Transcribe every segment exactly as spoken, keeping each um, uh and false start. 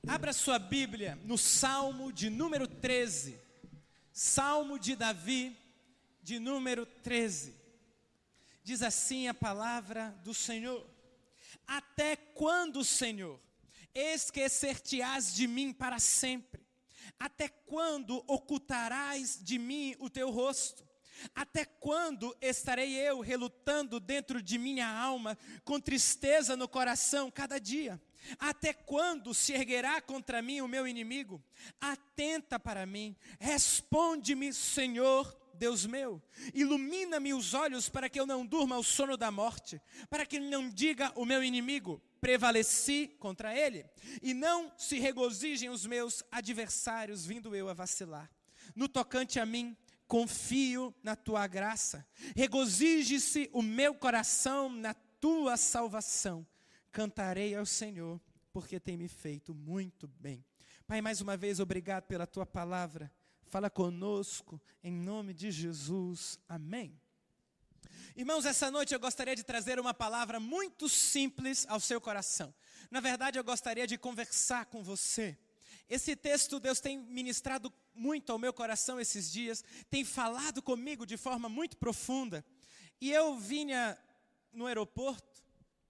Abra sua Bíblia no Salmo de número treze. Salmo de Davi, de número treze. Diz assim a palavra do Senhor: Até quando, Senhor, esquecer-te-ás de mim para sempre? Até quando ocultarás de mim o teu rosto? Até quando estarei eu relutando dentro de minha alma, com tristeza no coração cada dia? Até quando se erguerá contra mim o meu inimigo? Atenta para mim, responde-me, Senhor, Deus meu. Ilumina-me os olhos para que eu não durma o sono da morte, para que não diga o meu inimigo: prevaleci contra ele, e não se regozijem os meus adversários, vindo eu a vacilar. No tocante a mim, confio na tua graça, regozije-se o meu coração na tua salvação. Cantarei ao Senhor, porque tem me feito muito bem. Pai, mais uma vez, obrigado pela tua palavra. Fala conosco, em nome de Jesus. Amém. Irmãos, essa noite eu gostaria de trazer uma palavra muito simples ao seu coração. Na verdade, eu gostaria de conversar com você. Esse texto Deus tem ministrado muito ao meu coração esses dias, tem falado comigo de forma muito profunda. E eu vinha no aeroporto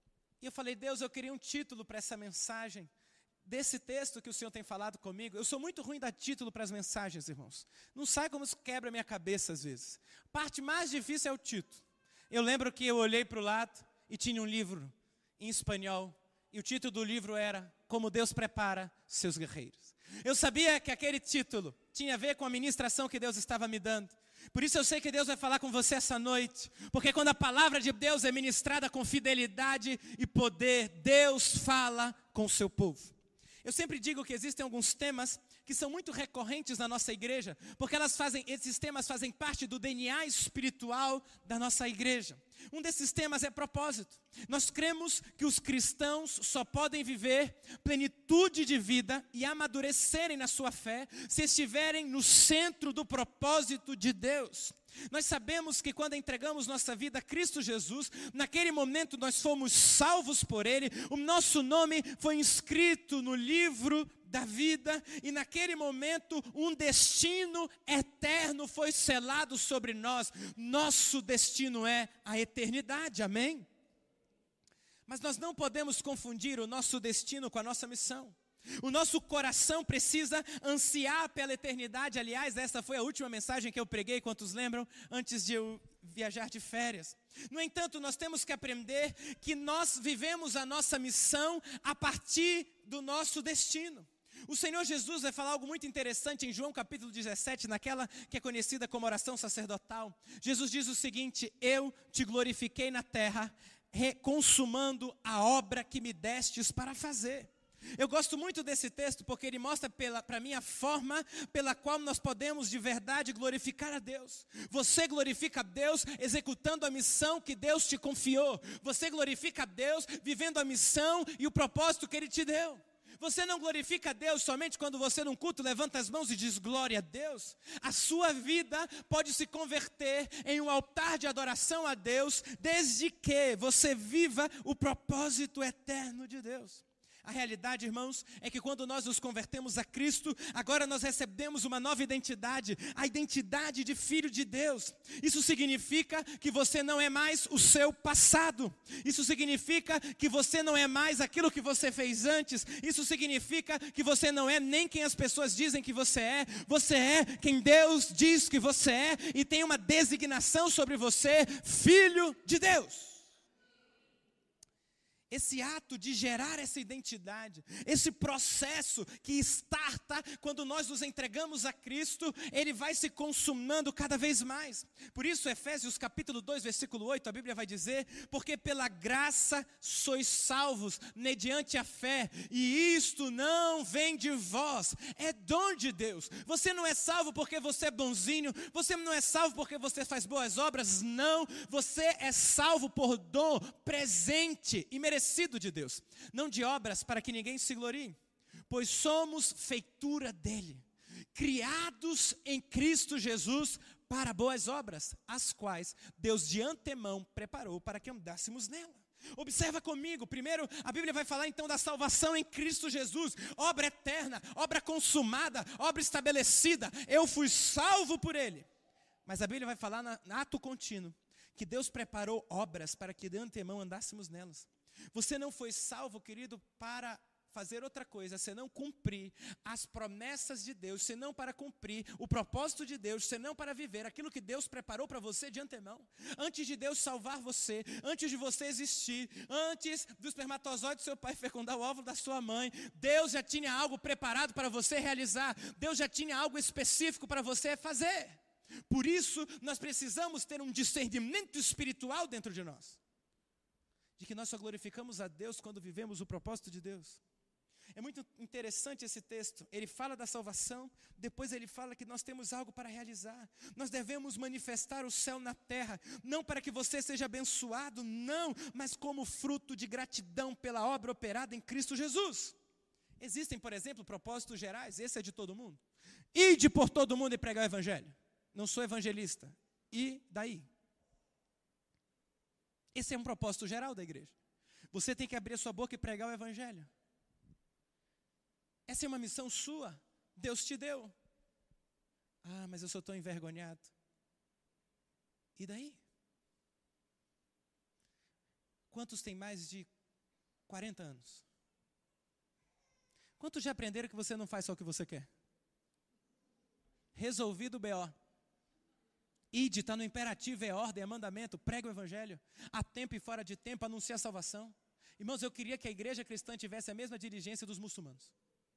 e eu falei: Deus, eu queria um título para essa mensagem, desse texto que o Senhor tem falado comigo. Eu sou muito ruim em dar título para as mensagens, irmãos. Não sai como isso quebra a minha cabeça às vezes. A parte mais difícil é o título. Eu lembro que eu olhei para o lado e tinha um livro em espanhol. E o título do livro era Como Deus Prepara Seus Guerreiros. Eu sabia que aquele título tinha a ver com a ministração que Deus estava me dando. Por isso eu sei que Deus vai falar com você essa noite. Porque quando a palavra de Deus é ministrada com fidelidade e poder, Deus fala com o seu povo. Eu sempre digo que existem alguns temas que são muito recorrentes na nossa igreja, porque elas fazem, esses temas fazem parte do D N A espiritual da nossa igreja. Um desses temas é propósito. Nós cremos que os cristãos só podem viver plenitude de vida e amadurecerem na sua fé se estiverem no centro do propósito de Deus. Nós sabemos que quando entregamos nossa vida a Cristo Jesus, naquele momento nós fomos salvos por Ele, o nosso nome foi inscrito no livro da vida, e naquele momento um destino eterno foi selado sobre nós. Nosso destino é a eternidade, amém? Mas nós não podemos confundir o nosso destino com a nossa missão. O nosso coração precisa ansiar pela eternidade. Aliás, essa foi a última mensagem que eu preguei, quantos lembram, antes de eu viajar de férias. No entanto, nós temos que aprender que nós vivemos a nossa missão a partir do nosso destino. O Senhor Jesus vai falar algo muito interessante em João capítulo dezessete, naquela que é conhecida como oração sacerdotal. Jesus diz o seguinte: eu te glorifiquei na terra, consumando a obra que me destes para fazer. Eu gosto muito desse texto porque ele mostra para mim a forma pela qual nós podemos de verdade glorificar a Deus. Você glorifica a Deus executando a missão que Deus te confiou. Você glorifica a Deus vivendo a missão e o propósito que Ele te deu. Você não glorifica a Deus somente quando você num culto levanta as mãos e diz glória a Deus. A sua vida pode se converter em um altar de adoração a Deus, desde que você viva o propósito eterno de Deus. A realidade, irmãos, é que quando nós nos convertemos a Cristo, agora nós recebemos uma nova identidade, a identidade de filho de Deus. Isso significa que você não é mais o seu passado. Isso significa que você não é mais aquilo que você fez antes. Isso significa que você não é nem quem as pessoas dizem que você é. Você é quem Deus diz que você é e tem uma designação sobre você, filho de Deus. Esse ato de gerar essa identidade, esse processo que starta quando nós nos entregamos a Cristo, ele vai se consumando cada vez mais. Por isso, Efésios capítulo dois, versículo oito, a Bíblia vai dizer: porque pela graça sois salvos, mediante a fé, e isto não vem de vós, é dom de Deus. Você não é salvo porque você é bonzinho, você não é salvo porque você faz boas obras, não. Você é salvo por dom presente e merecido de Deus, não de obras para que ninguém se glorie, pois somos feitura dele, criados em Cristo Jesus para boas obras, as quais Deus de antemão preparou para que andássemos nela. Observa comigo, primeiro a Bíblia vai falar então da salvação em Cristo Jesus, obra eterna, obra consumada, obra estabelecida, eu fui salvo por Ele. Mas a Bíblia vai falar na, na ato contínuo, que Deus preparou obras para que de antemão andássemos nelas. Você não foi salvo, querido, para fazer outra coisa, senão cumprir as promessas de Deus, senão para cumprir o propósito de Deus, senão para viver aquilo que Deus preparou para você de antemão. Antes de Deus salvar você, antes de você existir, antes do espermatozoide do seu pai fecundar o óvulo da sua mãe, Deus já tinha algo preparado para você realizar, Deus já tinha algo específico para você fazer. Por isso, nós precisamos ter um discernimento espiritual dentro de nós, de que nós só glorificamos a Deus quando vivemos o propósito de Deus. É muito interessante esse texto, ele fala da salvação, depois ele fala que nós temos algo para realizar. Nós devemos manifestar o céu na terra, não para que você seja abençoado, não, mas como fruto de gratidão pela obra operada em Cristo Jesus. Existem, por exemplo, propósitos gerais, esse é de todo mundo. Ide por todo mundo e pregar o evangelho. Não sou evangelista. E daí? Esse é um propósito geral da igreja. Você tem que abrir a sua boca e pregar o evangelho. Essa é uma missão sua, Deus te deu. Ah, mas eu sou tão envergonhado. E daí? Quantos têm mais de quarenta anos? Quantos já aprenderam que você não faz só o que você quer? Resolvido o B O. Ide, está no imperativo, é ordem, é mandamento, prega o evangelho. A tempo e fora de tempo, anuncia a salvação. Irmãos, eu queria que a igreja cristã tivesse a mesma diligência dos muçulmanos.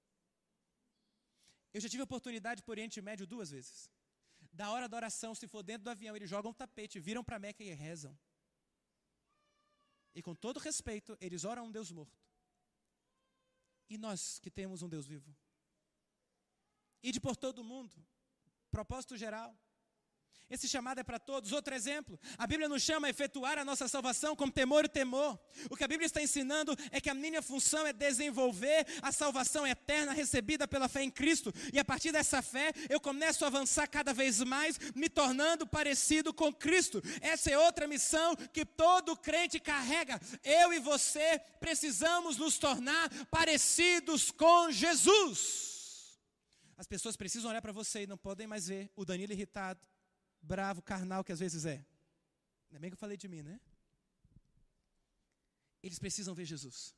Eu já tive a oportunidade por Oriente Médio duas vezes. Da hora da oração, se for dentro do avião, eles jogam um tapete, viram para Meca e rezam. E com todo respeito, eles oram a um Deus morto. E nós que temos um Deus vivo? Ide por todo mundo, propósito geral. Esse chamado é para todos. Outro exemplo, a Bíblia nos chama a efetuar a nossa salvação com temor e temor. O que a Bíblia está ensinando é que a minha função é desenvolver a salvação eterna recebida pela fé em Cristo. E a partir dessa fé, eu começo a avançar cada vez mais, me tornando parecido com Cristo. Essa é outra missão que todo crente carrega. Eu e você precisamos nos tornar parecidos com Jesus. As pessoas precisam olhar para você e não podem mais ver o Danilo irritado, bravo, carnal que às vezes é. Ainda bem que eu falei de mim, né? Eles precisam ver Jesus.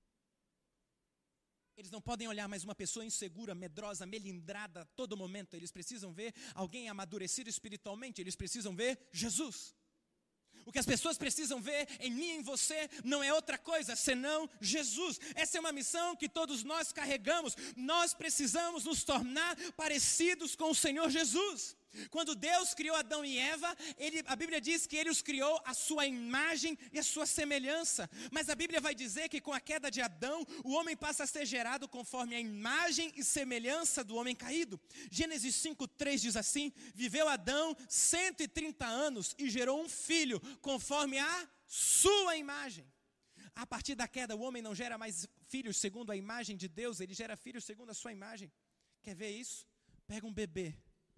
Eles não podem olhar mais uma pessoa insegura, medrosa, melindrada a todo momento. Eles precisam ver alguém amadurecido espiritualmente. Eles precisam ver Jesus. O que as pessoas precisam ver em mim e em você não é outra coisa senão Jesus. Essa é uma missão que todos nós carregamos. Nós precisamos nos tornar parecidos com o Senhor Jesus. Quando Deus criou Adão e Eva, ele, a Bíblia diz que Ele os criou à sua imagem e à sua semelhança. Mas a Bíblia vai dizer que com a queda de Adão, o homem passa a ser gerado conforme a imagem e semelhança do homem caído. Gênesis cinco, três diz assim: viveu Adão cento e trinta anos e gerou um filho conforme a sua imagem. A partir da queda, o homem não gera mais filhos segundo a imagem de Deus, ele gera filhos segundo a sua imagem. Quer ver isso? Pega um bebê,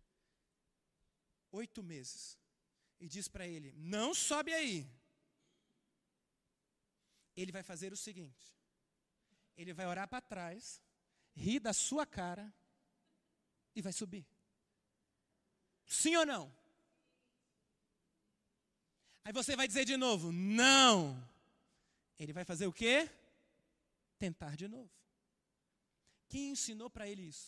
oito meses, e diz para ele: não sobe aí. Ele vai fazer o seguinte: ele vai olhar para trás, rir da sua cara e vai subir. Sim ou não? Aí você vai dizer de novo: não. Ele vai fazer o quê? Tentar de novo. Quem ensinou para ele isso?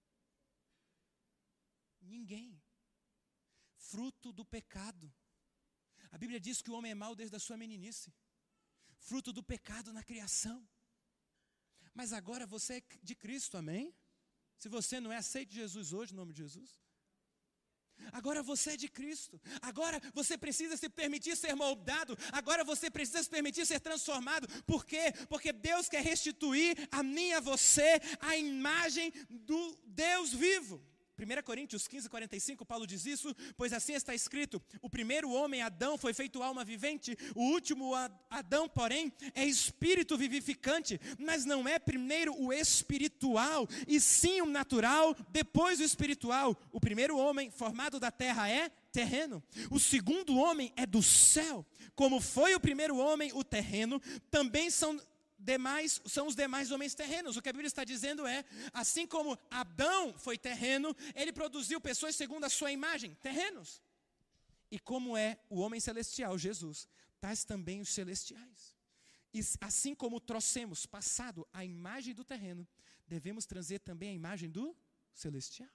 Ninguém. Fruto do pecado. A Bíblia diz que o homem é mau desde a sua meninice. Fruto do pecado na criação. Mas agora você é de Cristo, amém? Se você não é, aceite Jesus hoje, em nome de Jesus. Agora você é de Cristo. Agora você precisa se permitir ser moldado. Agora você precisa se permitir ser transformado. Por quê? Porque Deus quer restituir a mim e a você a imagem do Deus vivo. primeira Coríntios quinze, quarenta e cinco, Paulo diz isso: pois assim está escrito, o primeiro homem, Adão, foi feito alma vivente, o último Adão, porém, é espírito vivificante, mas não é primeiro o espiritual, e sim o natural, depois o espiritual. O primeiro homem formado da terra é terreno. O segundo homem é do céu. Como foi o primeiro homem, o terreno, também são demais, são os demais homens terrenos. O que a Bíblia está dizendo é, assim como Adão foi terreno, ele produziu pessoas segundo a sua imagem, terrenos. E como é o homem celestial, Jesus, tais também os celestiais. E assim como trouxemos passado a imagem do terreno, devemos trazer também a imagem do celestial.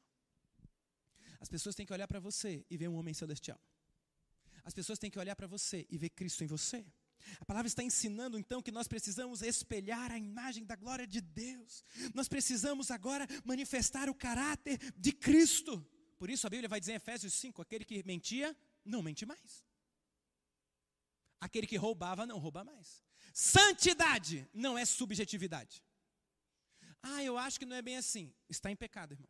As pessoas têm que olhar para você e ver um homem celestial. As pessoas têm que olhar para você e ver Cristo em você. A palavra está ensinando então que nós precisamos espelhar a imagem da glória de Deus. Nós precisamos agora manifestar o caráter de Cristo. Por isso a Bíblia vai dizer em Efésios cinco, aquele que mentia, não mente mais. Aquele que roubava, não rouba mais. Santidade não é subjetividade. Ah, eu acho que não é bem assim. Está em pecado, irmão.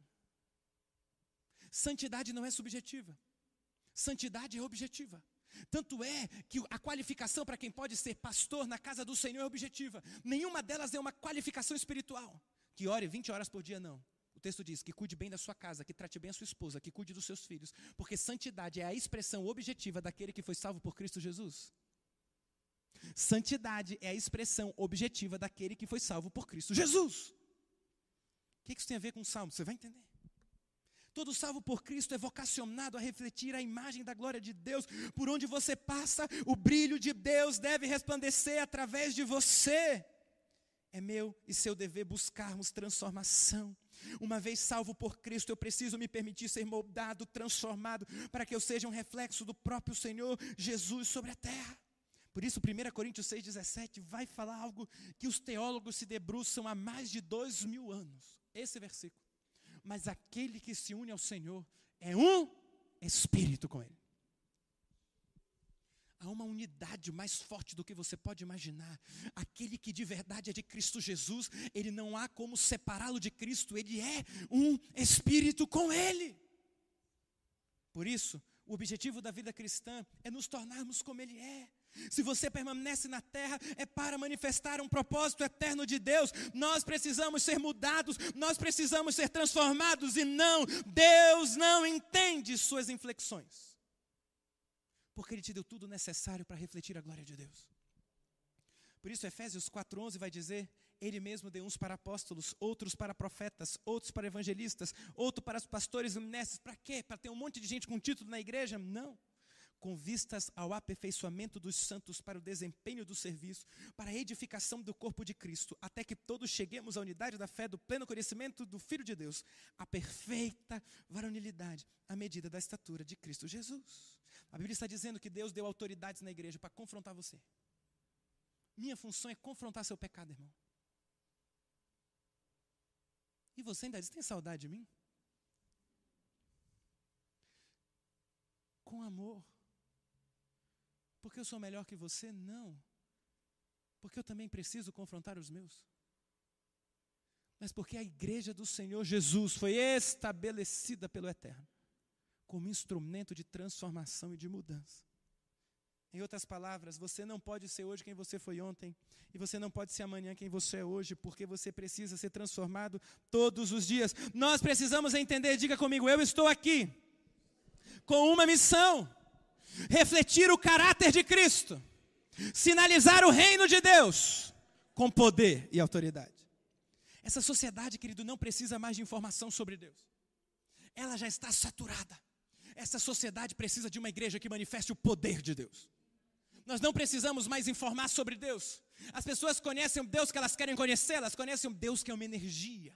Santidade não é subjetiva. Santidade é objetiva. Tanto é que a qualificação para quem pode ser pastor na casa do Senhor é objetiva. Nenhuma delas é uma qualificação espiritual. Que ore vinte horas por dia, não. O texto diz que cuide bem da sua casa, que trate bem a sua esposa, que cuide dos seus filhos. Porque santidade é a expressão objetiva daquele que foi salvo por Cristo Jesus. Santidade é a expressão objetiva daquele que foi salvo por Cristo Jesus. O que isso tem a ver com o Salmo? Você vai entender. Todo salvo por Cristo é vocacionado a refletir a imagem da glória de Deus. Por onde você passa, o brilho de Deus deve resplandecer através de você. É meu e seu dever buscarmos transformação. Uma vez salvo por Cristo, eu preciso me permitir ser moldado, transformado, para que eu seja um reflexo do próprio Senhor Jesus sobre a terra. Por isso, primeira Coríntios seis, dezessete vai falar algo que os teólogos se debruçam há mais de dois mil anos. Esse versículo. Mas aquele que se une ao Senhor é um espírito com Ele. Há uma unidade mais forte do que você pode imaginar. Aquele que de verdade é de Cristo Jesus, ele não há como separá-lo de Cristo, ele é um espírito com Ele. Por isso, o objetivo da vida cristã é nos tornarmos como Ele é. Se você permanece na terra, é para manifestar um propósito eterno de Deus. Nós precisamos ser mudados, nós precisamos ser transformados. E não, Deus não entende suas inflexões. Porque Ele te deu tudo necessário para refletir a glória de Deus. Por isso, Efésios quatro, onze vai dizer, Ele mesmo deu uns para apóstolos, outros para profetas, outros para evangelistas, outros para os pastores e ministros. Para quê? Para ter um monte de gente com título na igreja? Não. Com vistas ao aperfeiçoamento dos santos para o desempenho do serviço, para a edificação do corpo de Cristo, até que todos cheguemos à unidade da fé, do pleno conhecimento do Filho de Deus, a perfeita varonilidade, à medida da estatura de Cristo Jesus. A Bíblia está dizendo que Deus deu autoridades na igreja para confrontar você. Minha função é confrontar seu pecado, irmão. E você ainda diz, tem saudade de mim? Com amor. Porque eu sou melhor que você? Não. Porque eu também preciso confrontar os meus. Mas porque a igreja do Senhor Jesus foi estabelecida pelo Eterno como instrumento de transformação e de mudança. Em outras palavras, você não pode ser hoje quem você foi ontem, e você não pode ser amanhã quem você é hoje, porque você precisa ser transformado todos os dias. Nós precisamos entender, diga comigo, eu estou aqui com uma missão: refletir o caráter de Cristo, sinalizar o reino de Deus com poder e autoridade. Essa sociedade, querido, não precisa mais de informação sobre Deus. Ela já está saturada. Essa sociedade precisa de uma igreja que manifeste o poder de Deus. Nós não precisamos mais informar sobre Deus. As pessoas conhecem o Deus que elas querem conhecer, elas conhecem um Deus que é uma energia.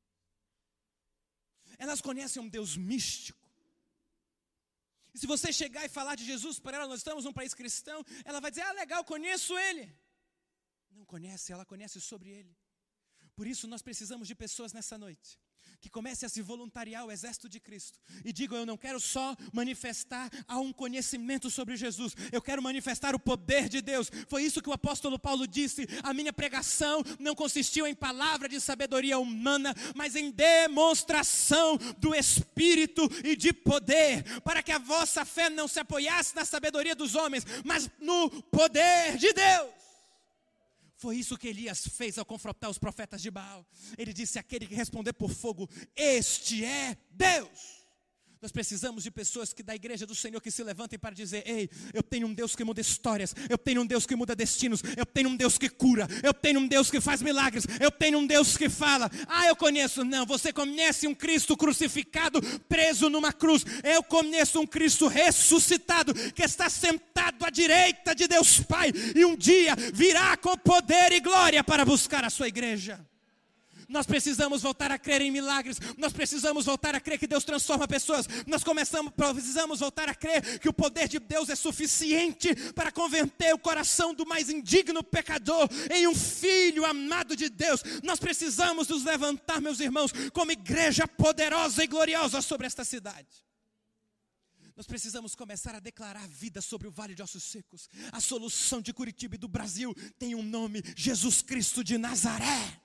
Elas conhecem um Deus místico. E se você chegar e falar de Jesus para ela, nós estamos num país cristão, ela vai dizer, ah, legal, conheço Ele. Não conhece, ela conhece sobre Ele. Por isso nós precisamos de pessoas nessa noite que comecem a se voluntariar ao exército de Cristo e digam, eu não quero só manifestar a um conhecimento sobre Jesus, eu quero manifestar o poder de Deus. Foi isso que o apóstolo Paulo disse, a minha pregação não consistiu em palavra de sabedoria humana, mas em demonstração do Espírito e de poder, para que a vossa fé não se apoiasse na sabedoria dos homens, mas no poder de Deus. Foi isso que Elias fez ao confrontar os profetas de Baal. Ele disse, aquele que responder por fogo, este é Deus. Nós precisamos de pessoas que da igreja do Senhor que se levantem para dizer: ei, eu tenho um Deus que muda histórias, eu tenho um Deus que muda destinos, eu tenho um Deus que cura, eu tenho um Deus que faz milagres, eu tenho um Deus que fala. Ah, eu conheço. Não, você conhece um Cristo crucificado, preso numa cruz. Eu conheço um Cristo ressuscitado, que está sentado à direita de Deus Pai, e um dia virá com poder e glória para buscar a sua igreja. Nós precisamos voltar a crer em milagres. Nós precisamos voltar a crer que Deus transforma pessoas. Nós começamos, precisamos voltar a crer que o poder de Deus é suficiente para converter o coração do mais indigno pecador em um filho amado de Deus. Nós precisamos nos levantar, meus irmãos, como igreja poderosa e gloriosa sobre esta cidade. Nós precisamos começar a declarar vida sobre o Vale de Ossos Secos. A solução de Curitiba e do Brasil tem um nome: Jesus Cristo de Nazaré.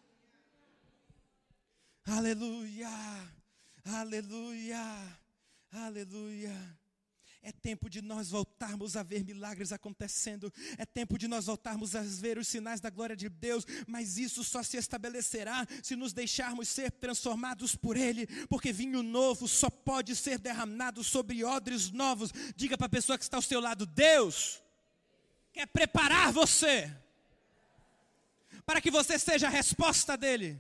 Aleluia, aleluia, aleluia. É tempo de nós voltarmos a ver milagres acontecendo. É tempo de nós voltarmos a ver os sinais da glória de Deus. Mas isso só se estabelecerá se nos deixarmos ser transformados por Ele. Porque vinho novo só pode ser derramado sobre odres novos. Diga para a pessoa que está ao seu lado: Deus quer preparar você para que você seja a resposta dEle.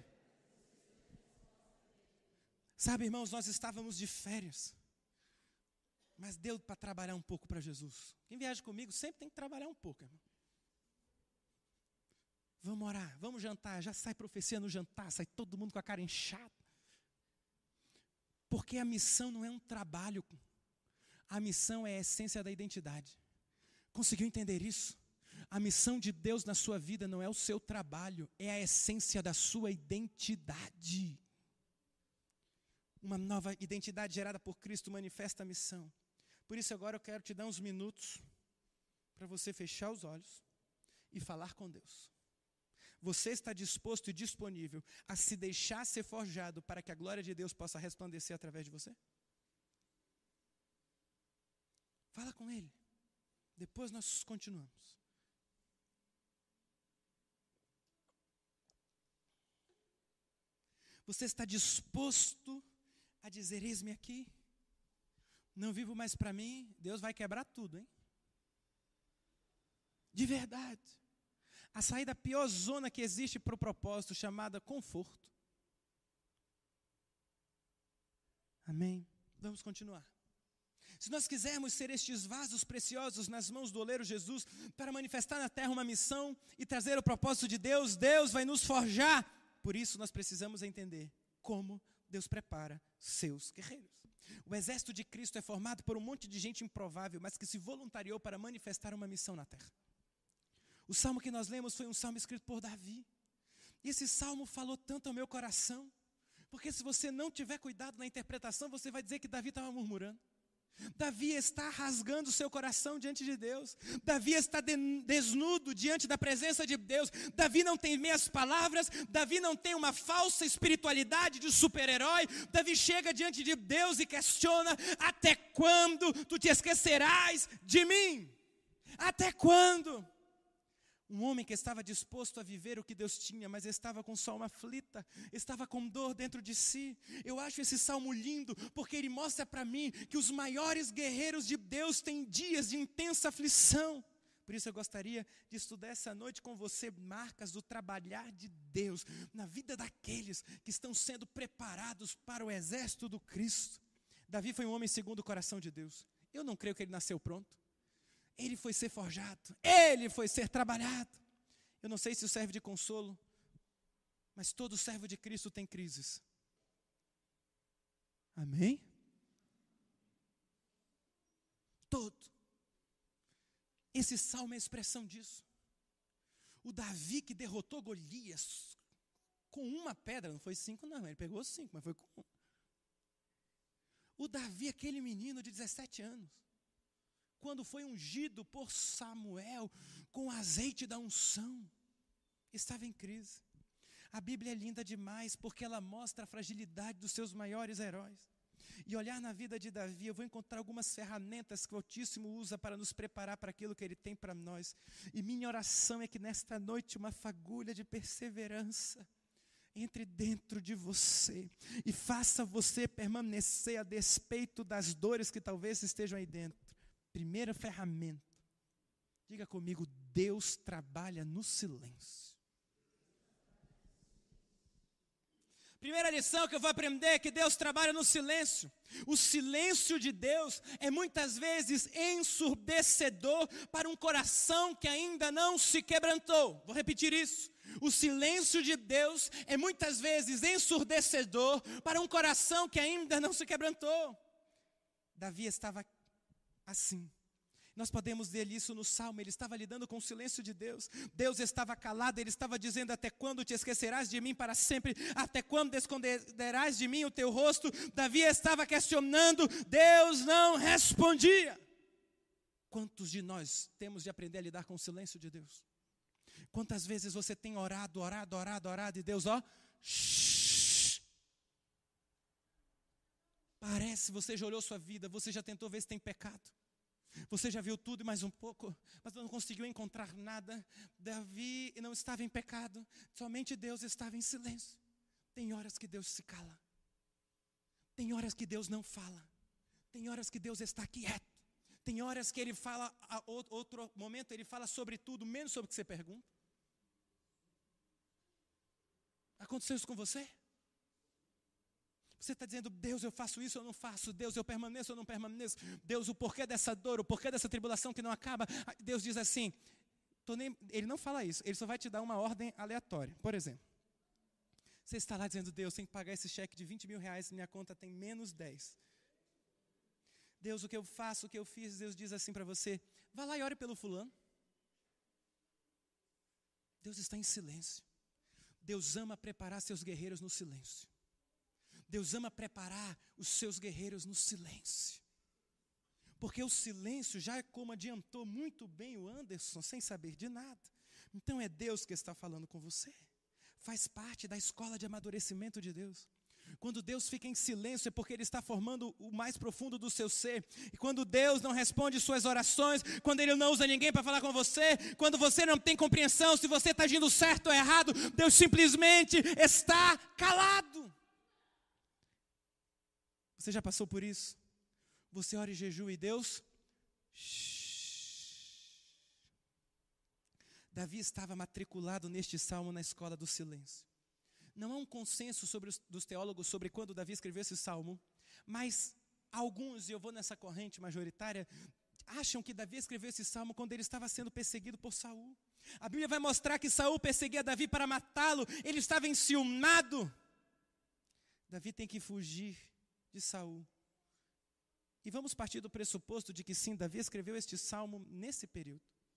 Sabe, irmãos, nós estávamos de férias, mas deu para trabalhar um pouco para Jesus. Quem viaja comigo sempre tem que trabalhar um pouco, irmão. Vamos orar, vamos jantar. Já sai profecia no jantar, sai todo mundo com a cara inchada. Porque a missão não é um trabalho, a missão é a essência da identidade. Conseguiu entender isso? A missão de Deus na sua vida não é o seu trabalho, é a essência da sua identidade. Uma nova identidade gerada por Cristo manifesta a missão. Por isso agora eu quero te dar uns minutos para você fechar os olhos e falar com Deus. Você está disposto e disponível a se deixar ser forjado para que a glória de Deus possa resplandecer através de você? Fala com Ele. Depois nós continuamos. Você está disposto a dizer: eis-me aqui, não vivo mais para mim? Deus vai quebrar tudo, hein? De verdade. A sair da pior zona que existe para o propósito, chamada conforto. Amém? Vamos continuar. Se nós quisermos ser estes vasos preciosos nas mãos do oleiro Jesus, para manifestar na terra uma missão e trazer o propósito de Deus, Deus vai nos forjar. Por isso nós precisamos entender como Deus prepara seus guerreiros. O exército de Cristo é formado por um monte de gente improvável, mas que se voluntariou para manifestar uma missão na terra. O salmo que nós lemos foi um salmo escrito por Davi. E esse salmo falou tanto ao meu coração, porque se você não tiver cuidado na interpretação, você vai dizer que Davi estava murmurando. Davi está rasgando o seu coração diante de Deus. Davi está de, desnudo diante da presença de Deus. Davi não tem meias palavras. Davi não tem uma falsa espiritualidade de super-herói. Davi chega diante de Deus e questiona: até quando tu te esquecerás de mim? Até quando? Um homem que estava disposto a viver o que Deus tinha, mas estava com sua alma aflita, estava com dor dentro de si. Eu acho esse salmo lindo, porque ele mostra para mim que os maiores guerreiros de Deus têm dias de intensa aflição. Por isso eu gostaria de estudar essa noite com você marcas do trabalhar de Deus na vida daqueles que estão sendo preparados para o exército do Cristo. Davi foi um homem segundo o coração de Deus. Eu não creio que ele nasceu pronto. Ele foi ser forjado, ele foi ser trabalhado. Eu não sei se isso serve de consolo, mas todo servo de Cristo tem crises. Amém? Todo. Esse salmo é a expressão disso. O Davi que derrotou Golias com uma pedra, não foi cinco não, ele pegou cinco, mas foi com uma. O Davi, aquele menino de dezessete anos, quando foi ungido por Samuel com o azeite da unção, estava em crise. A Bíblia é linda demais porque ela mostra a fragilidade dos seus maiores heróis. E olhar na vida de Davi, eu vou encontrar algumas ferramentas que o Altíssimo usa para nos preparar para aquilo que Ele tem para nós. E minha oração é que nesta noite uma fagulha de perseverança entre dentro de você e faça você permanecer a despeito das dores que talvez estejam aí dentro. Primeira ferramenta. Diga comigo, Deus trabalha no silêncio. Primeira lição que eu vou aprender é que Deus trabalha no silêncio. O silêncio de Deus é muitas vezes ensurdecedor para um coração que ainda não se quebrantou. Vou repetir isso. O silêncio de Deus é muitas vezes ensurdecedor para um coração que ainda não se quebrantou. Davi estava assim. Nós podemos ver isso no Salmo, ele estava lidando com o silêncio de Deus. Deus estava calado, ele estava dizendo: até quando te esquecerás de mim para sempre? Até quando esconderás de mim o teu rosto? Davi estava questionando, Deus não respondia. Quantos de nós temos de aprender a lidar com o silêncio de Deus? Quantas vezes você tem orado, orado, orado, orado e Deus, ó, shh. Parece, você já olhou sua vida, você já tentou ver se tem pecado. Você já viu tudo e mais um pouco, mas não conseguiu encontrar nada. Davi não estava em pecado, somente Deus estava em silêncio. Tem horas que Deus se cala. Tem horas que Deus não fala. Tem horas que Deus está quieto. Tem horas que Ele fala, a outro momento Ele fala sobre tudo, menos sobre o que você pergunta. Aconteceu isso com você? Você está dizendo, Deus, eu faço isso ou não faço? Deus, eu permaneço ou não permaneço? Deus, o porquê dessa dor, o porquê dessa tribulação que não acaba? Deus diz assim, tô nem, Ele não fala isso, Ele só vai te dar uma ordem aleatória. Por exemplo, você está lá dizendo, Deus, tem que pagar esse cheque de vinte mil reais, minha conta tem menos dez. Deus, o que eu faço, o que eu fiz? Deus diz assim para você, vá lá e ore pelo fulano. Deus está em silêncio. Deus ama preparar seus guerreiros no silêncio. Deus ama preparar os seus guerreiros no silêncio. Porque o silêncio, já como adiantou muito bem o Anderson, sem saber de nada. Então é Deus que está falando com você. Faz parte da escola de amadurecimento de Deus. Quando Deus fica em silêncio é porque Ele está formando o mais profundo do seu ser. E quando Deus não responde suas orações, quando Ele não usa ninguém para falar com você, quando você não tem compreensão se você está agindo certo ou errado, Deus simplesmente está calado. Você já passou por isso? Você ora em jejum e Deus... Shhh. Davi estava matriculado neste salmo na escola do silêncio. Não há um consenso sobre os, dos teólogos sobre quando Davi escreveu esse salmo, mas alguns, e eu vou nessa corrente majoritária, acham que Davi escreveu esse salmo quando ele estava sendo perseguido por Saul. A Bíblia vai mostrar que Saul perseguia Davi para matá-lo, ele estava enciumado. Davi tem que fugir de Saul. E vamos partir do pressuposto de que sim, Davi escreveu este salmo nesse período.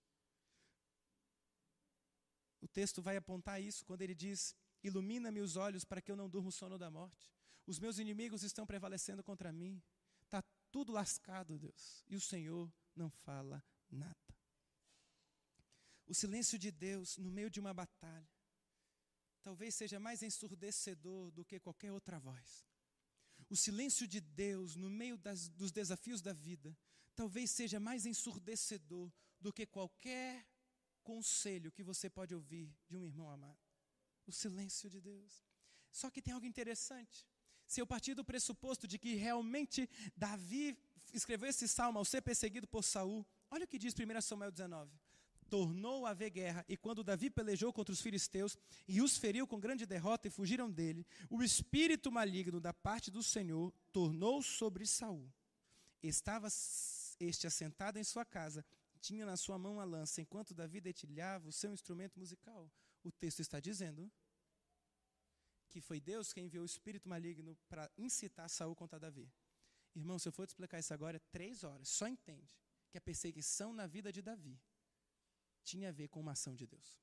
O texto vai apontar isso quando ele diz, ilumina-me os olhos para que eu não durma o sono da morte. Os meus inimigos estão prevalecendo contra mim. Está tudo lascado, Deus. E o Senhor não fala nada. O silêncio de Deus no meio de uma batalha talvez seja mais ensurdecedor do que qualquer outra voz. O silêncio de Deus no meio das, dos desafios da vida talvez seja mais ensurdecedor do que qualquer conselho que você pode ouvir de um irmão amado. O silêncio de Deus. Só que tem algo interessante. Se eu partir do pressuposto de que realmente Davi escreveu esse salmo ao ser perseguido por Saul, olha o que diz primeiro Samuel dezenove. Tornou a haver guerra, e quando Davi pelejou contra os filisteus e os feriu com grande derrota e fugiram dele, o espírito maligno da parte do Senhor tornou sobre Saul. Estava este assentado em sua casa, tinha na sua mão a lança, enquanto Davi dedilhava o seu instrumento musical. O texto está dizendo que foi Deus quem enviou o espírito maligno para incitar Saul contra Davi. Irmão, se eu for te explicar isso agora, é três horas. Só entende que a perseguição na vida de Davi tinha a ver com uma ação de Deus.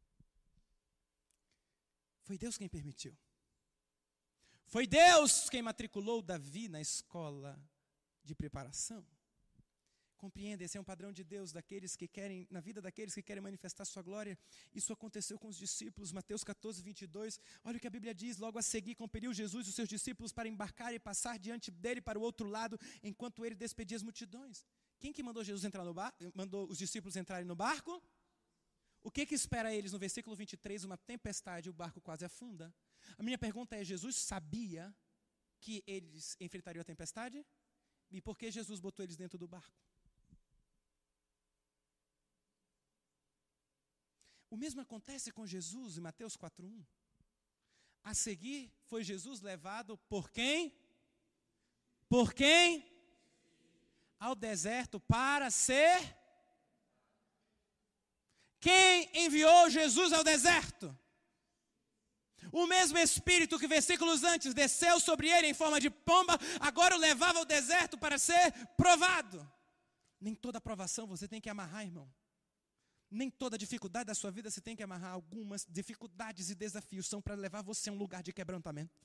Foi Deus quem permitiu. Foi Deus quem matriculou Davi na escola de preparação. Compreenda, esse é um padrão de Deus daqueles que querem, na vida daqueles que querem manifestar sua glória. Isso aconteceu com os discípulos, Mateus catorze, vinte e dois. Olha o que a Bíblia diz, logo a seguir compeliu Jesus os seus discípulos para embarcar e passar diante dele para o outro lado, enquanto ele despedia as multidões. Quem que mandou Jesus entrar no barco? Mandou os discípulos entrarem no barco? O que que espera eles no versículo vinte e três? Uma tempestade, o barco quase afunda. A minha pergunta é, Jesus sabia que eles enfrentariam a tempestade? E por que Jesus botou eles dentro do barco? O mesmo acontece com Jesus em Mateus quatro, um. A seguir, foi Jesus levado por quem? Por quem? Ao deserto para ser... Quem enviou Jesus ao deserto? O mesmo Espírito que versículos antes desceu sobre ele em forma de pomba, agora o levava ao deserto para ser provado. Nem toda provação você tem que amarrar, irmão. Nem toda dificuldade da sua vida você tem que amarrar. Algumas dificuldades e desafios são para levar você a um lugar de quebrantamento.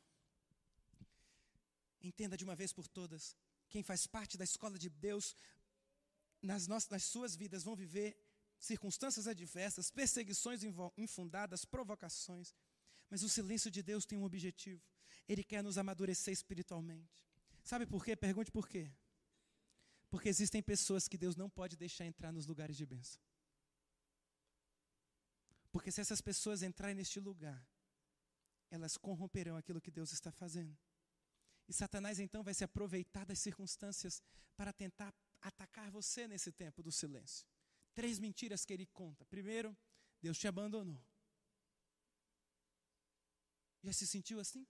Entenda de uma vez por todas, quem faz parte da escola de Deus, nas, nossas, nas suas vidas vão viver circunstâncias adversas, perseguições infundadas, provocações. Mas o silêncio de Deus tem um objetivo. Ele quer nos amadurecer espiritualmente. Sabe por quê? Pergunte por quê. Porque existem pessoas que Deus não pode deixar entrar nos lugares de bênção. Porque se essas pessoas entrarem neste lugar, elas corromperão aquilo que Deus está fazendo. E Satanás então vai se aproveitar das circunstâncias para tentar atacar você nesse tempo do silêncio. Três mentiras que ele conta. Primeiro, Deus te abandonou. Já se sentiu assim?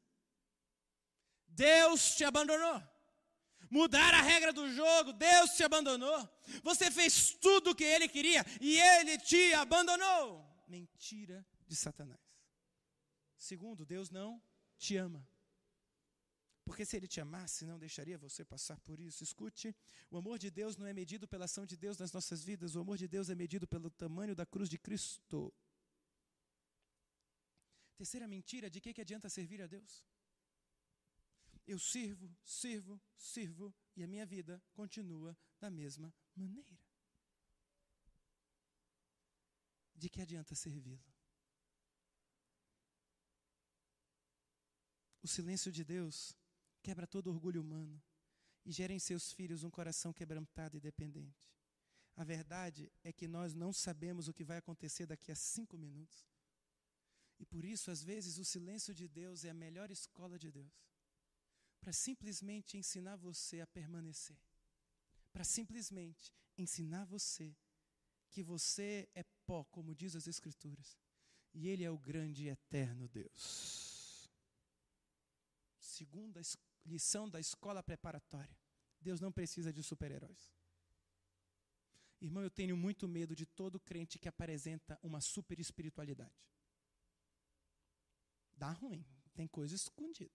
Deus te abandonou. Mudar a regra do jogo, Deus te abandonou. Você fez tudo o que Ele queria e Ele te abandonou. Mentira de Satanás. Segundo, Deus não te ama. Porque se Ele te amasse, não deixaria você passar por isso. Escute, o amor de Deus não é medido pela ação de Deus nas nossas vidas. O amor de Deus é medido pelo tamanho da cruz de Cristo. Terceira mentira, de que, que adianta servir a Deus? Eu sirvo, sirvo, sirvo e a minha vida continua da mesma maneira. De que adianta servi-lo? O silêncio de Deus quebra todo orgulho humano e gera em seus filhos um coração quebrantado e dependente. A verdade é que nós não sabemos o que vai acontecer daqui a cinco minutos. E por isso, às vezes, o silêncio de Deus é a melhor escola de Deus. Para simplesmente ensinar você a permanecer. Para simplesmente ensinar você que você é pó, como diz as Escrituras. E Ele é o grande e eterno Deus. Segunda lição da escola preparatória. Deus não precisa de super-heróis. Irmão, eu tenho muito medo de todo crente que apresenta uma super espiritualidade. Dá ruim, tem coisa escondida.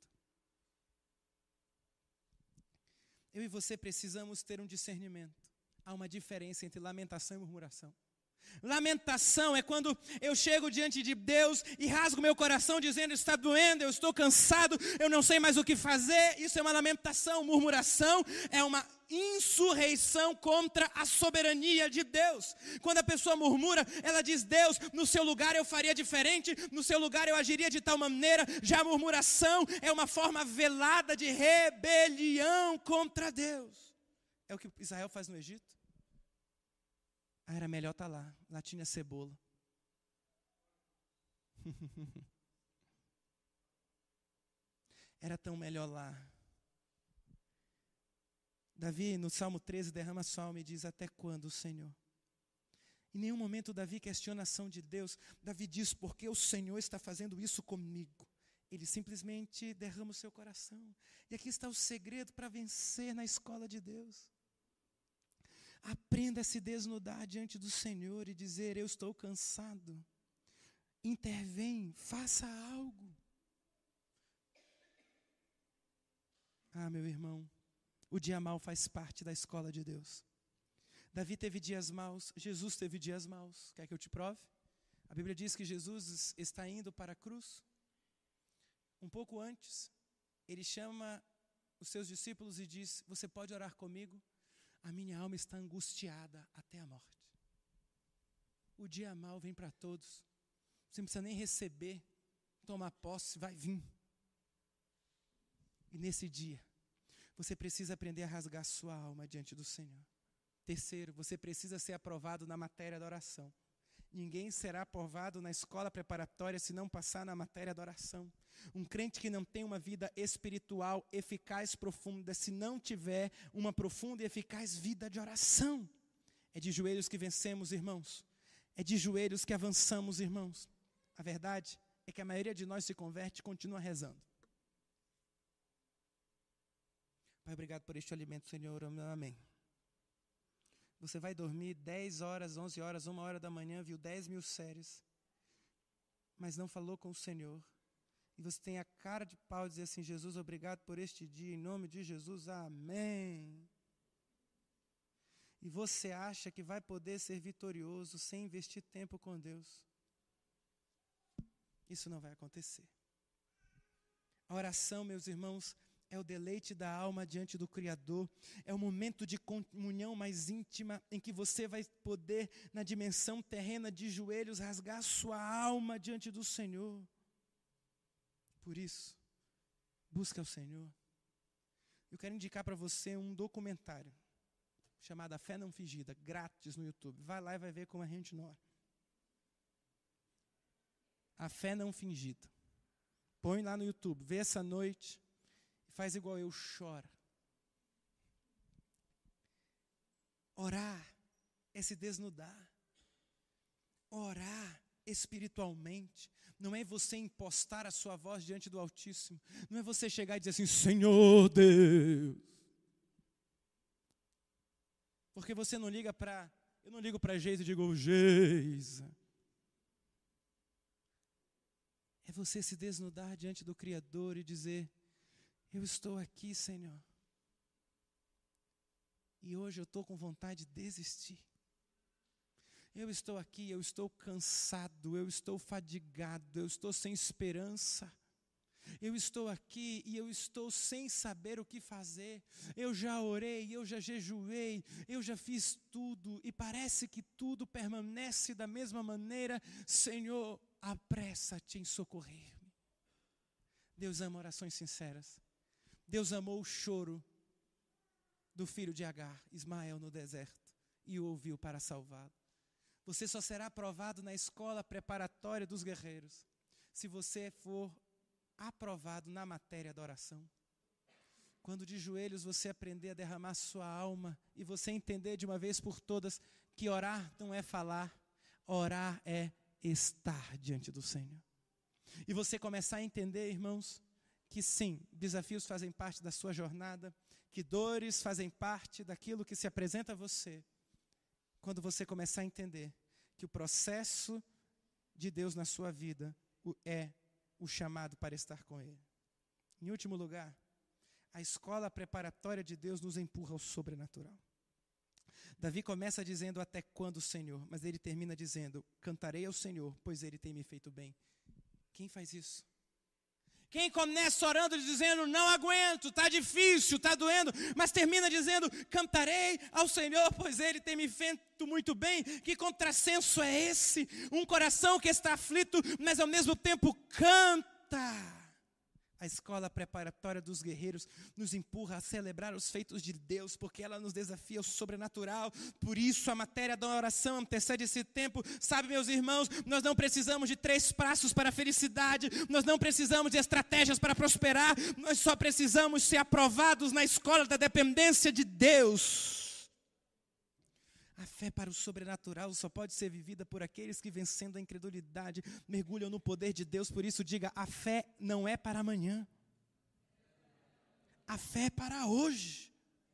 Eu e você precisamos ter um discernimento. Há uma diferença entre lamentação e murmuração. Lamentação é quando eu chego diante de Deus e rasgo meu coração dizendo: está doendo, eu estou cansado, eu não sei mais o que fazer. Isso é uma lamentação. Murmuração é uma insurreição contra a soberania de Deus. Quando a pessoa murmura, ela diz: Deus, no seu lugar eu faria diferente, no seu lugar eu agiria de tal maneira. Já a murmuração é uma forma velada de rebelião contra Deus. É o que Israel faz no Egito. Ah, era melhor estar lá, lá tinha cebola. Era tão melhor lá. Davi, no Salmo treze, derrama sua alma e diz: até quando, Senhor? Em nenhum momento Davi questiona a ação de Deus. Davi diz: por que o Senhor está fazendo isso comigo? Ele simplesmente derrama o seu coração. E aqui está o segredo para vencer na escola de Deus. Aprenda a se desnudar diante do Senhor e dizer: eu estou cansado. Intervém, faça algo. Ah, meu irmão, o dia mau faz parte da escola de Deus. Davi teve dias maus, Jesus teve dias maus. Quer que eu te prove? A Bíblia diz que Jesus está indo para a cruz. Um pouco antes, ele chama os seus discípulos e diz: você pode orar comigo? A minha alma está angustiada até a morte. O dia mau vem para todos. Você não precisa nem receber, tomar posse, vai vir. E nesse dia, você precisa aprender a rasgar sua alma diante do Senhor. Terceiro, você precisa ser aprovado na matéria da oração. Ninguém será aprovado na escola preparatória se não passar na matéria da oração. Um crente que não tem uma vida espiritual eficaz, profunda, se não tiver uma profunda e eficaz vida de oração. É de joelhos que vencemos, irmãos. É de joelhos que avançamos, irmãos. A verdade é que a maioria de nós se converte e continua rezando. Pai, obrigado por este alimento, Senhor. Amém. Você vai dormir dez horas, onze horas, uma hora da manhã, viu dez mil séries, mas não falou com o Senhor. E você tem a cara de pau de dizer assim: Jesus, obrigado por este dia, em nome de Jesus, amém. E você acha que vai poder ser vitorioso sem investir tempo com Deus. Isso não vai acontecer. A oração, meus irmãos, é o deleite da alma diante do Criador. É o momento de comunhão mais íntima em que você vai poder, na dimensão terrena de joelhos, rasgar sua alma diante do Senhor. Por isso, busca o Senhor. Eu quero indicar para você um documentário chamado A Fé Não Fingida, grátis no YouTube. Vai lá e vai ver como a gente não ora. A Fé Não Fingida. Põe lá no YouTube, vê essa noite. Faz igual eu, chora. Orar é se desnudar. Orar espiritualmente não é você impostar a sua voz diante do Altíssimo. Não é você chegar e dizer assim: Senhor Deus. Porque você não liga para... Eu não ligo para Geisa e digo: Geisa. É você se desnudar diante do Criador e dizer: eu estou aqui, Senhor. E hoje eu estou com vontade de desistir. Eu estou aqui, eu estou cansado, eu estou fadigado, eu estou sem esperança. Eu estou aqui e eu estou sem saber o que fazer. Eu já orei, eu já jejuei, eu já fiz tudo e parece que tudo permanece da mesma maneira. Senhor, apressa-te em socorrer-me. Deus ama orações sinceras. Deus amou o choro do filho de Agar, Ismael, no deserto, e o ouviu para salvá-lo. Você só será aprovado na escola preparatória dos guerreiros se você for aprovado na matéria da oração. Quando de joelhos você aprender a derramar sua alma e você entender de uma vez por todas que orar não é falar, orar é estar diante do Senhor. E você começar a entender, irmãos, que sim, desafios fazem parte da sua jornada, que dores fazem parte daquilo que se apresenta a você. Quando você começar a entender que o processo de Deus na sua vida é o chamado para estar com Ele. Em último lugar, a escola preparatória de Deus nos empurra ao sobrenatural. Davi começa dizendo: até quando, Senhor? Mas ele termina dizendo: cantarei ao Senhor, pois Ele tem me feito bem. Quem faz isso? Quem começa orando dizendo: não aguento, está difícil, está doendo, mas termina dizendo: cantarei ao Senhor, pois Ele tem me feito muito bem. Que contrassenso é esse? Um coração que está aflito, mas ao mesmo tempo canta. A escola preparatória dos guerreiros nos empurra a celebrar os feitos de Deus, porque ela nos desafia ao sobrenatural. Por isso a matéria da oração antecede esse tempo. Sabe, meus irmãos, nós não precisamos de três passos para a felicidade, nós não precisamos de estratégias para prosperar, nós só precisamos ser aprovados na escola da dependência de Deus. A fé para o sobrenatural só pode ser vivida por aqueles que, vencendo a incredulidade, mergulham no poder de Deus. Por isso, diga: a fé não é para amanhã. A fé é para hoje.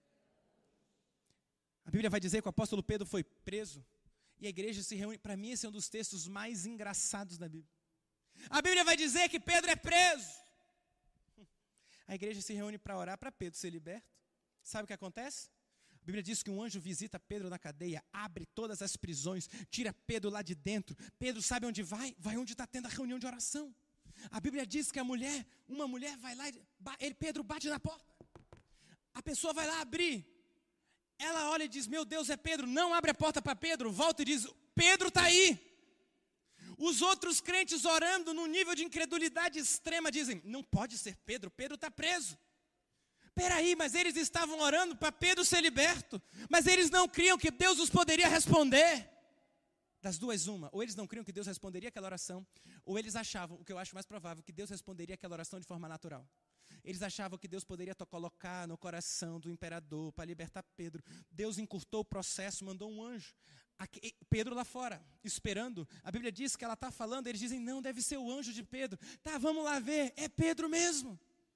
A Bíblia vai dizer que o apóstolo Pedro foi preso e a igreja se reúne. Para mim, esse é um dos textos mais engraçados da Bíblia. A Bíblia vai dizer que Pedro é preso. A igreja se reúne para orar para Pedro ser liberto. Sabe o que acontece? A Bíblia diz que um anjo visita Pedro na cadeia, abre todas as prisões, tira Pedro lá de dentro. Pedro sabe onde vai? Vai onde está tendo a reunião de oração. A Bíblia diz que a mulher, uma mulher vai lá, ele, Pedro bate na porta. A pessoa vai lá abrir. Ela olha e diz: meu Deus, é Pedro. Não abre a porta para Pedro, volta e diz: Pedro está aí. Os outros crentes orando num nível de incredulidade extrema dizem: não pode ser Pedro, Pedro está preso. Peraí, mas eles estavam orando para Pedro ser liberto, mas eles não criam que Deus os poderia responder. Das duas, uma. Ou eles não criam que Deus responderia aquela oração, ou eles achavam, o que eu acho mais provável, que Deus responderia aquela oração de forma natural. Eles achavam que Deus poderia colocar no coração do imperador para libertar Pedro. Deus encurtou o processo, mandou um anjo. Aqui, Pedro lá fora, esperando. A Bíblia diz que ela está falando, eles dizem, não, deve ser o anjo de Pedro. Tá, vamos lá ver, é Pedro mesmo.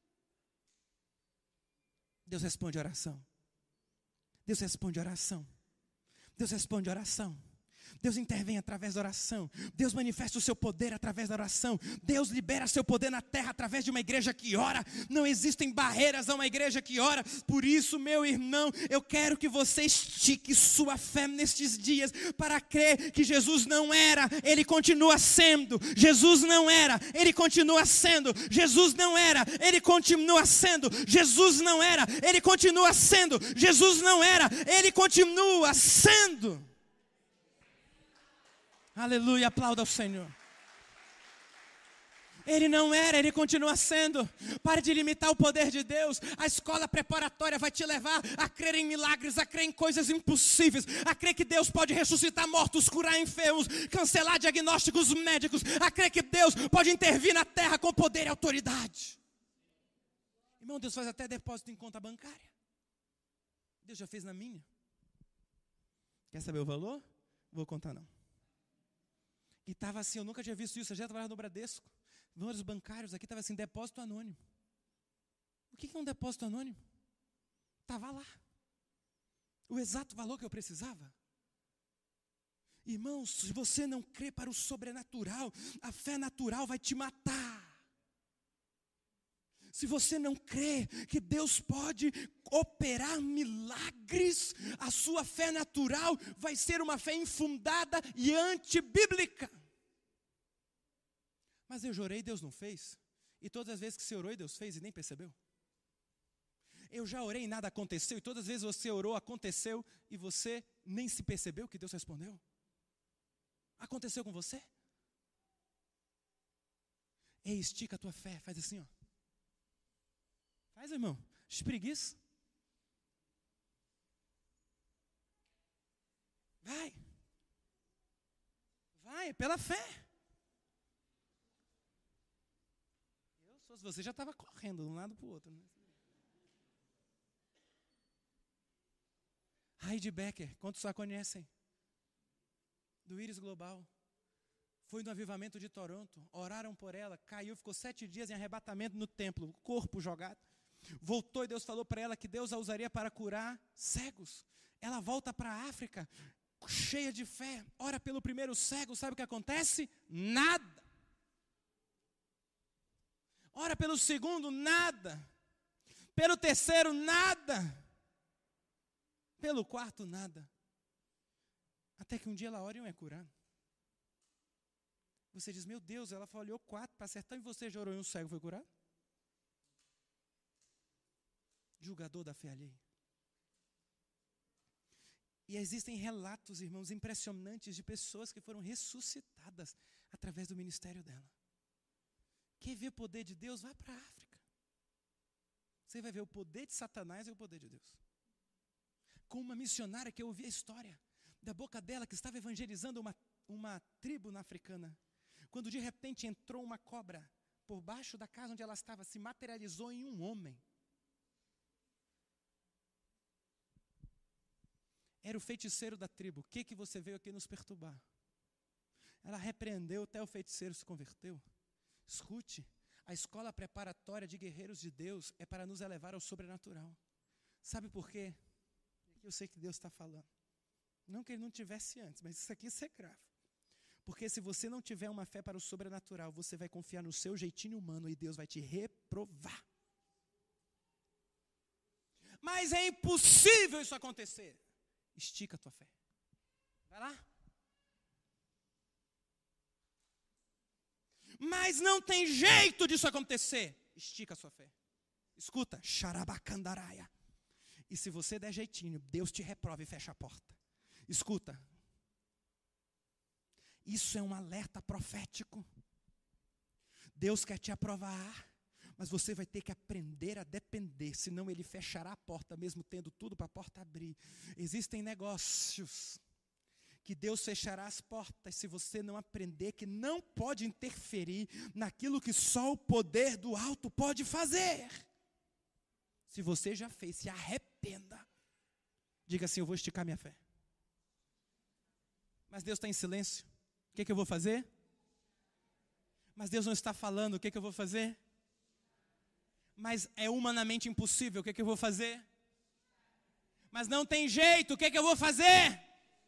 Deus responde a oração. Deus responde a oração. Deus responde a oração. Deus intervém através da oração. Deus manifesta o seu poder através da oração. Deus libera seu poder na terra através de uma igreja que ora. Não existem barreiras a uma igreja que ora. Por isso, meu irmão, eu quero que você estique sua fé nestes dias para crer que Jesus não era, Ele continua sendo. Jesus não era, Ele continua sendo. Jesus não era, Ele continua sendo. Jesus não era, Ele continua sendo. Jesus não era, Ele continua sendo. Aleluia, aplauda ao Senhor. Ele não era, Ele continua sendo. Pare de limitar o poder de Deus. A escola preparatória vai te levar a crer em milagres, a crer em coisas impossíveis, a crer que Deus pode ressuscitar mortos, curar enfermos, cancelar diagnósticos médicos, a crer que Deus pode intervir na terra com poder e autoridade. Irmão, Deus faz até depósito em conta bancária. Deus já fez na minha. Quer saber o valor? Vou contar não. E estava assim, eu nunca tinha visto isso, eu já trabalhava no Bradesco. Vários bancários aqui, estava assim, depósito anônimo. O que é um depósito anônimo? Estava lá. O exato valor que eu precisava. Irmãos, se você não crê para o sobrenatural, a fé natural vai te matar. Se você não crê que Deus pode operar milagres, a sua fé natural vai ser uma fé infundada e antibíblica. Mas eu orei e Deus não fez. E todas as vezes que você orou e Deus fez e nem percebeu. Eu já orei e nada aconteceu. E todas as vezes você orou, aconteceu e você nem se percebeu que Deus respondeu. Aconteceu com você? Ei, estica a tua fé, faz assim, ó. Faz, irmão, espreguiça. Vai. Vai, pela fé. Eu, se fosse você, já estava correndo de um lado para o outro. Né? Heidi Becker, quantos só conhecem? Do Íris Global. Foi no avivamento de Toronto, oraram por ela, caiu, ficou sete dias em arrebatamento no templo, corpo jogado. Voltou e Deus falou para ela que Deus a usaria para curar cegos. Ela volta para a África, cheia de fé, ora pelo primeiro cego, sabe o que acontece? Nada. Ora pelo segundo, nada. Pelo terceiro, nada. Pelo quarto, nada. Até que um dia ela ora e um é curado. Você diz, meu Deus, ela olhou quatro para acertar e você já orou e um cego foi curado? Julgador da fé alheia. E existem relatos, irmãos, impressionantes de pessoas que foram ressuscitadas através do ministério dela. Quer ver o poder de Deus? Vá para a África. Você vai ver o poder de Satanás e o poder de Deus. Com uma missionária que eu ouvi a história da boca dela, que estava evangelizando uma, uma tribo na africana. Quando de repente entrou uma cobra por baixo da casa onde ela estava, se materializou em um homem. Era o feiticeiro da tribo. O que, que você veio aqui nos perturbar? Ela repreendeu, até o feiticeiro se converteu. Escute, a escola preparatória de guerreiros de Deus é para nos elevar ao sobrenatural. Sabe por quê? Aqui eu sei que Deus está falando. Não que ele não tivesse antes, mas isso aqui é grave. Porque se você não tiver uma fé para o sobrenatural, você vai confiar no seu jeitinho humano e Deus vai te reprovar. Mas é impossível isso acontecer. Estica a tua fé. Vai lá. Mas não tem jeito disso acontecer. Estica a sua fé. Escuta, xarabacandaraia. E se você der jeitinho, Deus te reprova e fecha a porta. Escuta. Isso é um alerta profético. Deus quer te aprovar, mas você vai ter que aprender a depender, senão Ele fechará a porta, mesmo tendo tudo para a porta abrir. Existem negócios que Deus fechará as portas se você não aprender que não pode interferir naquilo que só o poder do alto pode fazer. Se você já fez, se arrependa. Diga assim: eu vou esticar minha fé. Mas Deus está em silêncio. O que, que eu vou fazer? Mas Deus não está falando. O que, que eu vou fazer? Mas é humanamente impossível. O que, que eu vou fazer? Mas não tem jeito. O que, que eu vou fazer?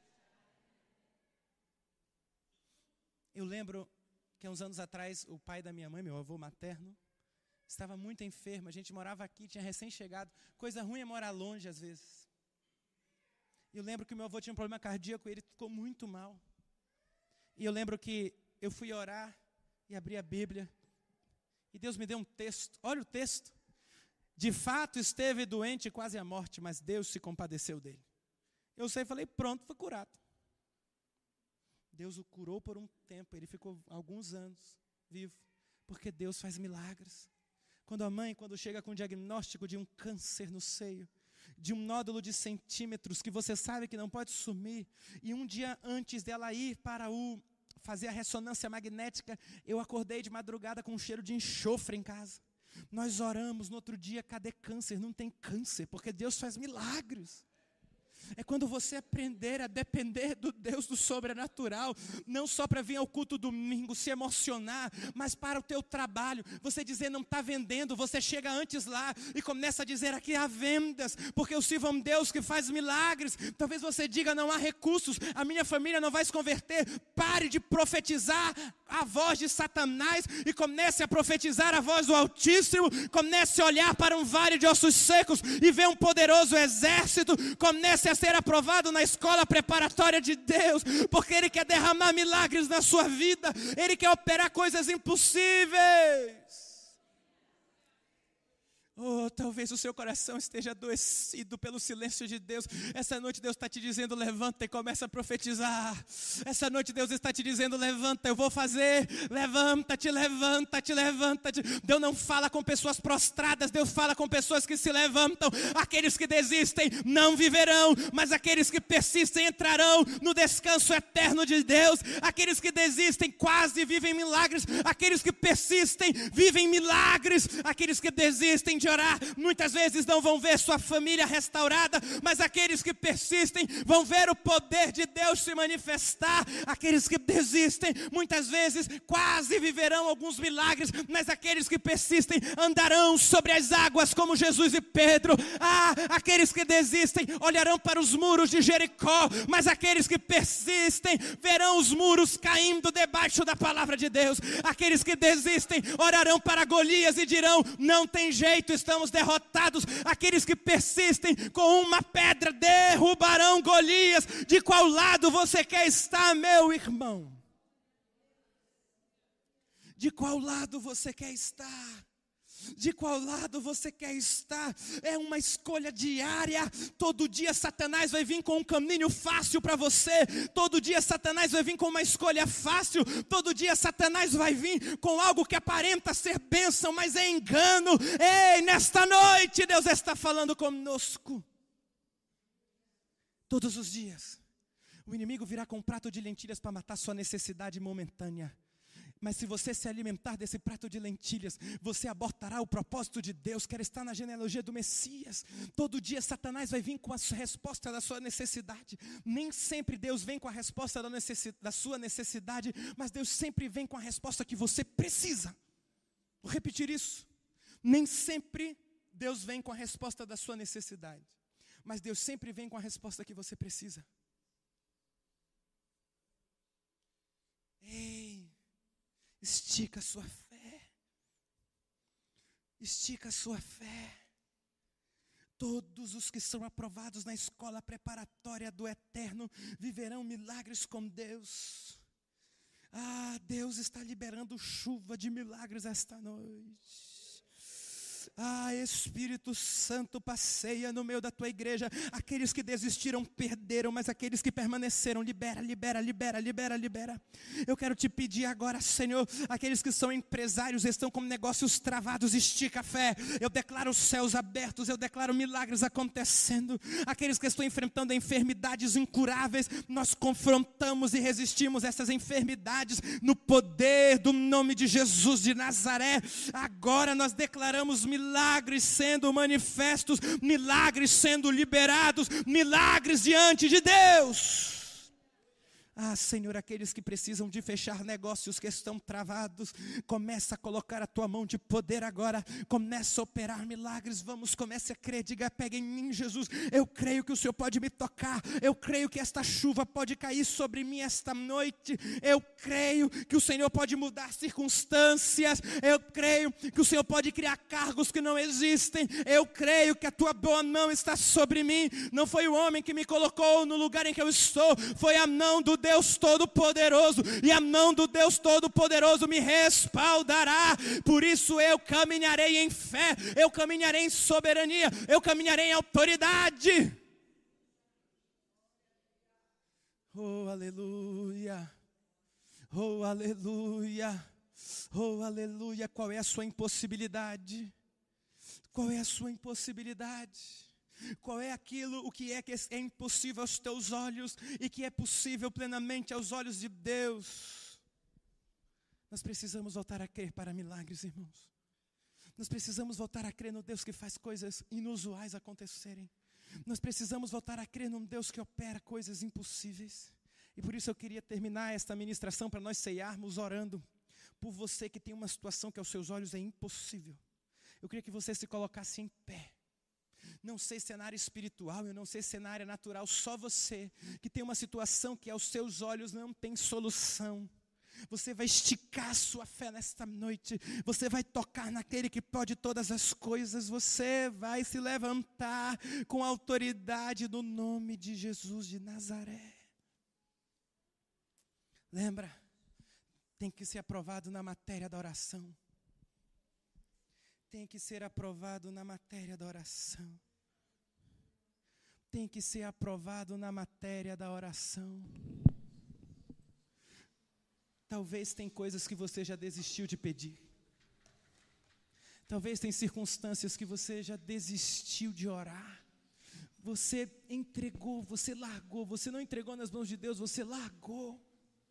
Eu lembro que há uns anos atrás, o pai da minha mãe, meu avô materno, estava muito enfermo. A gente morava aqui, tinha recém-chegado. Coisa ruim é morar longe às vezes. Eu lembro que meu avô tinha um problema cardíaco e ele ficou muito mal. E eu lembro que eu fui orar e abri a Bíblia. E Deus me deu um texto. Olha o texto. De fato esteve doente quase à morte, mas Deus se compadeceu dele. Eu sei, falei, pronto, foi curado. Deus o curou por um tempo. Ele ficou alguns anos vivo. Porque Deus faz milagres. Quando a mãe, quando chega com o diagnóstico de um câncer no seio, de um nódulo de centímetros que você sabe que não pode sumir, e um dia antes dela ir para o fazer a ressonância magnética, eu acordei de madrugada com um cheiro de enxofre em casa. Nós oramos, no outro dia, cadê câncer? Não tem câncer, porque Deus faz milagres. É quando você aprender a depender do Deus do sobrenatural, não só para vir ao culto domingo, se emocionar, mas para o teu trabalho. Você dizer, não está vendendo, você chega antes lá e começa a dizer, aqui há vendas, porque eu sirvo a um Deus que faz milagres. Talvez você diga, não há recursos, a minha família não vai se converter. Pare de profetizar a voz de Satanás e comece a profetizar a voz do Altíssimo. Comece a olhar para um vale de ossos secos e ver um poderoso exército. Comece a ser aprovado na escola preparatória de Deus, porque Ele quer derramar milagres na sua vida. Ele quer operar coisas impossíveis. Oh, talvez o seu coração esteja adoecido pelo silêncio de Deus. Essa noite Deus está te dizendo, levanta e começa a profetizar. Essa noite Deus está te dizendo, levanta, eu vou fazer. Levanta-te, levanta-te, levanta-te. Deus não fala com pessoas prostradas, Deus fala com pessoas que se levantam. Aqueles que desistem não viverão, mas aqueles que persistem entrarão no descanso eterno de Deus. Aqueles que desistem quase vivem milagres. Aqueles que persistem vivem milagres. Aqueles que desistem de orar, muitas vezes não vão ver sua família restaurada, mas aqueles que persistem vão ver o poder de Deus se manifestar. Aqueles que desistem, muitas vezes quase viverão alguns milagres, mas aqueles que persistem andarão sobre as águas como Jesus e Pedro. Ah, aqueles que desistem olharão para os muros de Jericó, mas aqueles que persistem verão os muros caindo debaixo da palavra de Deus. Aqueles que desistem orarão para Golias e dirão, não tem jeito, estamos derrotados. Aqueles que persistem com uma pedra derrubarão Golias. De qual lado você quer estar, meu irmão? De qual lado você quer estar? De qual lado você quer estar? É uma escolha diária. Todo dia Satanás vai vir com um caminho fácil para você. Todo dia Satanás vai vir com uma escolha fácil. Todo dia Satanás vai vir com algo que aparenta ser bênção, mas é engano. Ei, nesta noite Deus está falando conosco. Todos os dias o inimigo virá com um prato de lentilhas para matar sua necessidade momentânea. Mas se você se alimentar desse prato de lentilhas, você abortará o propósito de Deus. Quer estar na genealogia do Messias. Todo dia Satanás vai vir com a resposta da sua necessidade. Nem sempre Deus vem com a resposta da, necessidade, da sua necessidade, mas Deus sempre vem com a resposta que você precisa. Vou repetir isso. Nem sempre Deus vem com a resposta da sua necessidade, mas Deus sempre vem com a resposta que você precisa. Ei! Estica a sua fé. Estica a sua fé. Todos os que são aprovados na escola preparatória do Eterno viverão milagres com Deus. Ah, Deus está liberando chuva de milagres esta noite. Ah, Espírito Santo, passeia no meio da tua igreja. Aqueles que desistiram perderam, mas aqueles que permaneceram, libera, libera, libera, libera, libera. Eu quero te pedir agora, Senhor, aqueles que são empresários, estão com negócios travados, estica a fé. Eu declaro os céus abertos, eu declaro milagres acontecendo. Aqueles que estão enfrentando enfermidades incuráveis, nós confrontamos e resistimos essas enfermidades no poder do nome de Jesus de Nazaré. Agora nós declaramos milagres sendo manifestos, milagres sendo liberados, milagres diante de Deus. Ah, Senhor, aqueles que precisam de fechar negócios que estão travados, começa a colocar a tua mão de poder agora, começa a operar milagres. Vamos, comece a crer, diga, pega em mim, Jesus, eu creio que o Senhor pode me tocar, eu creio que esta chuva pode cair sobre mim esta noite, eu creio que o Senhor pode mudar circunstâncias, eu creio que o Senhor pode criar cargos que não existem, eu creio que a tua boa mão está sobre mim. Não foi o homem que me colocou no lugar em que eu estou, foi a mão do Deus Deus Todo-Poderoso, e a mão do Deus Todo-Poderoso me respaldará. Por isso eu caminharei em fé, eu caminharei em soberania, eu caminharei em autoridade. Oh, aleluia, oh, aleluia, oh, aleluia. Qual é a sua impossibilidade? Qual é a sua impossibilidade? Qual é aquilo, o que é que é impossível aos teus olhos e que é possível plenamente aos olhos de Deus? Nós precisamos voltar a crer para milagres, irmãos. Nós precisamos voltar a crer no Deus que faz coisas inusuais acontecerem. Nós precisamos voltar a crer num Deus que opera coisas impossíveis. E por isso eu queria terminar esta ministração para nós ceiarmos orando por você que tem uma situação que aos seus olhos é impossível. Eu queria que você se colocasse em pé. Não sei se é na área espiritual, eu não sei se é na área natural, só você que tem uma situação que aos seus olhos não tem solução. Você vai esticar a sua fé nesta noite, você vai tocar naquele que pode todas as coisas, você vai se levantar com a autoridade do nome de Jesus de Nazaré. Lembra, tem que ser aprovado na matéria da oração. Tem que ser aprovado na matéria da oração. Tem que ser aprovado na matéria da oração. Talvez tem coisas que você já desistiu de pedir. Talvez tem circunstâncias que você já desistiu de orar. Você entregou, você largou. Você não entregou nas mãos de Deus, você largou.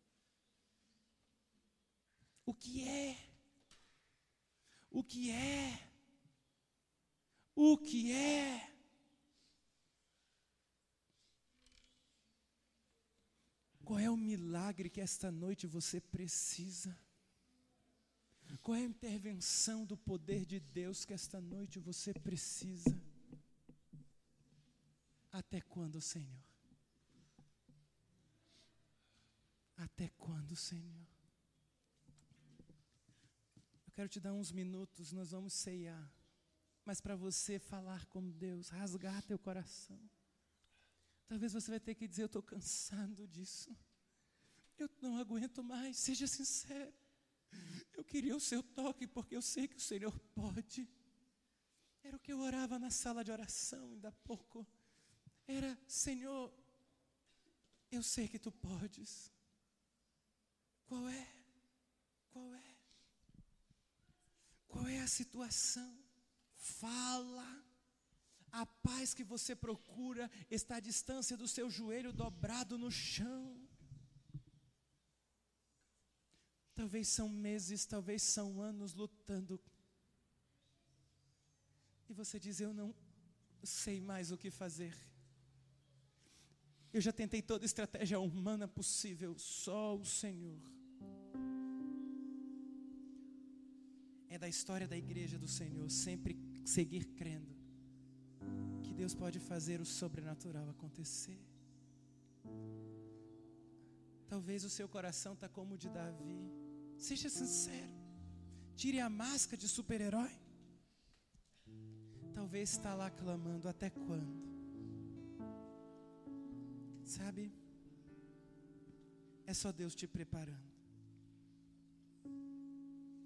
O que é? O que é? O que é? Qual é o milagre que esta noite você precisa? Qual é a intervenção do poder de Deus que esta noite você precisa? Até quando, Senhor? Até quando, Senhor? Eu quero te dar uns minutos, nós vamos ceiar. Mas para você falar com Deus, rasgar teu coração. Talvez você vai ter que dizer, eu estou cansado disso. Eu não aguento mais, seja sincero. Eu queria o seu toque, porque eu sei que o Senhor pode. Era o que eu orava na sala de oração ainda há pouco. Era, Senhor, eu sei que tu podes. Qual é? Qual é? Qual é a situação? Fala. A paz que você procura está à distância do seu joelho dobrado no chão. Talvez são meses, talvez são anos lutando. E você diz, eu não sei mais o que fazer. Eu já tentei toda estratégia humana possível, só o Senhor. É da história da igreja do Senhor, sempre seguir crendo que Deus pode fazer o sobrenatural acontecer. Talvez o seu coração está como o de Davi. Seja sincero. Tire a máscara de super-herói. Talvez está lá clamando, até quando? Sabe? É só Deus te preparando.